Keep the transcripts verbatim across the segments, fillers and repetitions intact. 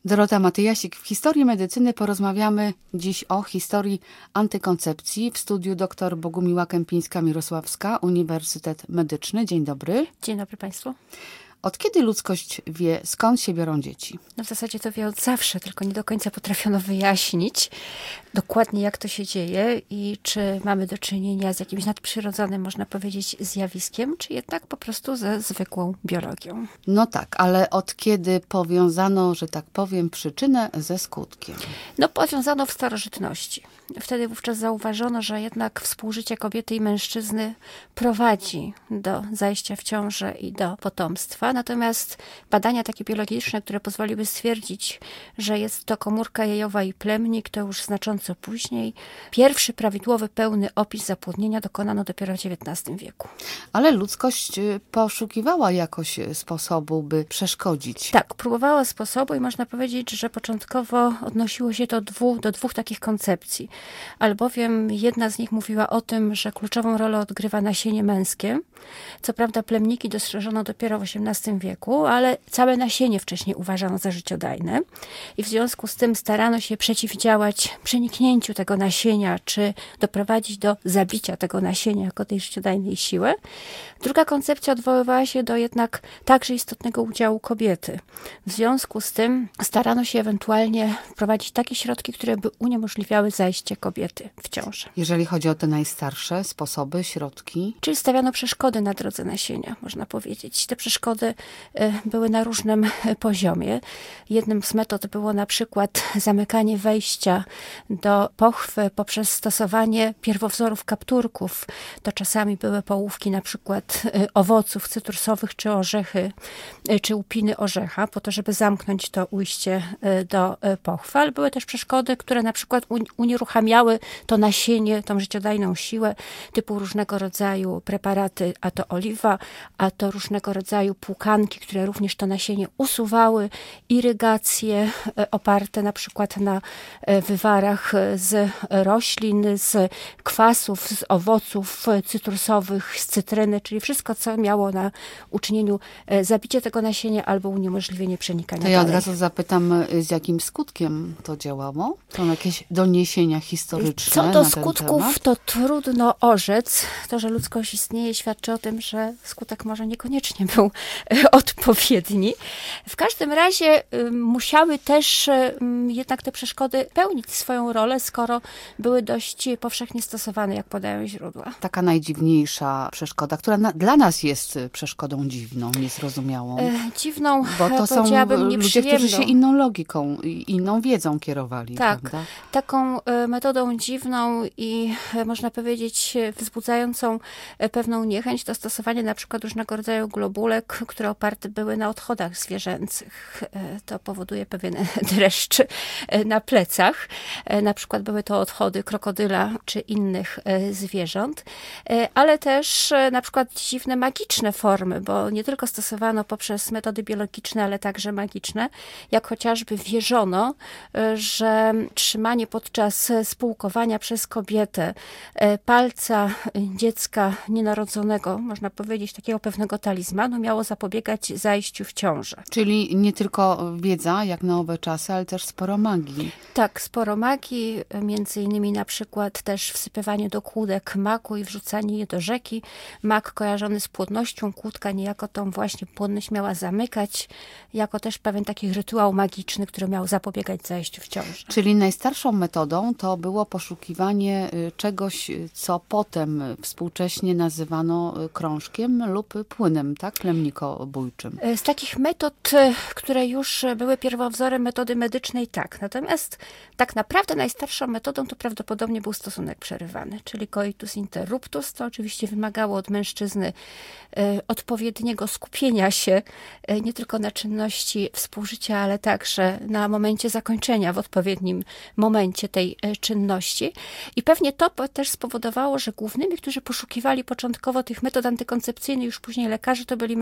Dorota Matyjasik. W historii medycyny porozmawiamy dziś o historii antykoncepcji. W studiu dr Bogumiła Kępińska-Mirosławska, Uniwersytet Medyczny. Dzień dobry. Dzień dobry Państwu. Od kiedy ludzkość wie, skąd się biorą dzieci? No w zasadzie to wie od zawsze, tylko nie do końca potrafiono wyjaśnić dokładnie, jak to się dzieje i czy mamy do czynienia z jakimś nadprzyrodzonym, można powiedzieć, zjawiskiem, czy jednak po prostu ze zwykłą biologią. No tak, ale od kiedy powiązano, że tak powiem, przyczynę ze skutkiem? No powiązano w starożytności. Wtedy wówczas zauważono, że jednak współżycie kobiety i mężczyzny prowadzi do zajścia w ciążę i do potomstwa. Natomiast badania takie biologiczne, które pozwoliły stwierdzić, że jest to komórka jajowa i plemnik, to już znacząco później. Pierwszy prawidłowy, pełny opis zapłodnienia dokonano dopiero w dziewiętnastym wieku. Ale ludzkość poszukiwała jakoś sposobu, by przeszkodzić. Tak, próbowała sposobu i można powiedzieć, że początkowo odnosiło się to dwu, do dwóch takich koncepcji. Albowiem jedna z nich mówiła o tym, że kluczową rolę odgrywa nasienie męskie. Co prawda plemniki dostrzeżono dopiero w osiemnastym wieku, ale całe nasienie wcześniej uważano za życiodajne. I w związku z tym starano się przeciwdziałać przeniknięciu tego nasienia, czy doprowadzić do zabicia tego nasienia jako tej życiodajnej siły. Druga koncepcja odwoływała się do jednak także istotnego udziału kobiety. W związku z tym starano się ewentualnie wprowadzić takie środki, które by uniemożliwiały zajście kobiety w ciążę. Jeżeli chodzi o te najstarsze sposoby, środki? Czyli stawiano przeszkody na drodze nasienia, można powiedzieć. Te przeszkody były na różnym poziomie. Jednym z metod było na przykład zamykanie wejścia do pochwy poprzez stosowanie pierwowzorów kapturków. To czasami były połówki na przykład owoców cytrusowych, czy orzechy, czy łupiny orzecha, po to, żeby zamknąć to ujście do pochwy. Ale były też przeszkody, które na przykład unieruchamiały to nasienie, tą życiodajną siłę, typu różnego rodzaju preparaty, a to oliwa, a to różnego rodzaju płukanki, które również to nasienie usuwały, irygacje oparte na przykład na wywarach z roślin, z kwasów, z owoców cytrusowych, z cytryny, czyli wszystko, co miało na uczynieniu zabicie tego nasienia albo uniemożliwienie przenikania To ja dalej. od razu zapytam, z jakim skutkiem to działało? Są jakieś doniesienia historyczne Co na do ten skutków, temat? to trudno orzec. To, że ludzkość istnieje, świadczy o tym, że skutek może niekoniecznie był odpowiedni. W każdym razie y, musiały też y, jednak te przeszkody pełnić swoją rolę, skoro były dość powszechnie stosowane, jak podają źródła. Taka najdziwniejsza przeszkoda, która na, dla nas jest przeszkodą dziwną, niezrozumiałą. E, dziwną, Bo to są powiedziałabym, ludzie, którzy się nieprzyjemną. inną logiką, i inną wiedzą kierowali. Tak, prawda? taką e, metodą dziwną i e, można powiedzieć e, wzbudzającą e, pewną niechęć to stosowanie na przykład różnego rodzaju globulek, które oparte były na odchodach zwierzęcych. E, to powoduje pewien dreszcz e, na plecach. E, na przykład były to odchody krokodyla czy innych e, zwierząt, e, ale też e, na przykład dziwne magiczne formy, bo nie tylko stosowano poprzez metody biologiczne, ale także magiczne, jak chociażby wierzono, e, że trzymanie podczas spółkowania przez kobietę e, palca dziecka nienarodzonego, można powiedzieć takiego pewnego talizmanu, miało zapobiegać zajściu w ciążę. Czyli nie tylko wiedza, jak na owe czasy, ale też sporo magii. Tak, sporo magii, między innymi na przykład też wsypywanie do kłódek maku i wrzucanie je do rzeki. Mak kojarzony z płodnością, kłódka niejako tą właśnie płodność miała zamykać, jako też pewien taki rytuał magiczny, który miał zapobiegać zajściu w ciążę. Czyli najstarszą metodą to było poszukiwanie czegoś, co potem współcześnie nazywano krążkiem lub płynem, tak? Plemnikobójczym. Z takich metod, które już były pierwowzorem metody medycznej, tak. Natomiast tak naprawdę najstarszą metodą to prawdopodobnie był stosunek przerywany, czyli coitus interruptus. To oczywiście wymagało od mężczyzny odpowiedniego skupienia się nie tylko na czynności współżycia, ale także na momencie zakończenia w odpowiednim momencie tej czynności. I pewnie to też spowodowało, że głównymi, którzy poszukiwali początkowo tych metod antykoncepcyjnych, już później lekarze, to byli mężczyźni.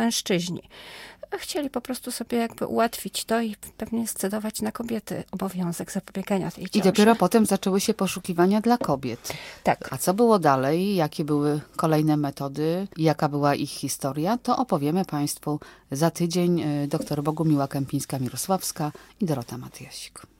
woźni. Chcieli po prostu sobie jakby ułatwić to i pewnie scedować na kobiety obowiązek zapobiegania tej ciąży. I dopiero potem zaczęły się poszukiwania dla kobiet. Tak. A co było dalej? Jakie były kolejne metody? Jaka była ich historia? To opowiemy Państwu za tydzień. Dr Bogumiła Kępińska-Mirosławska i Dorota Matyjasik.